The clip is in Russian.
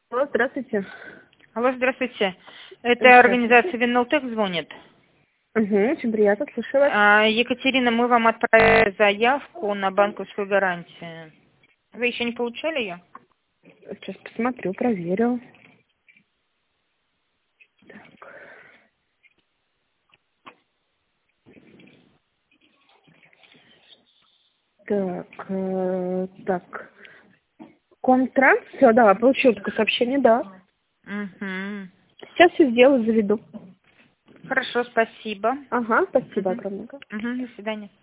Алло, здравствуйте. Алло, здравствуйте. Это Здравствуйте. организация Виннелтек звонит. Угу, очень приятно, слушаю вас. Екатерина, мы вам отправили заявку на банковскую гарантию. Вы еще не получали ее? Сейчас посмотрю, проверю. Так. Комтранс, все, да, получил такое сообщение, да. Угу. Сейчас все сделаю, заведу. Хорошо, спасибо. Ага, спасибо Угу. огромное. Угу, до свидания.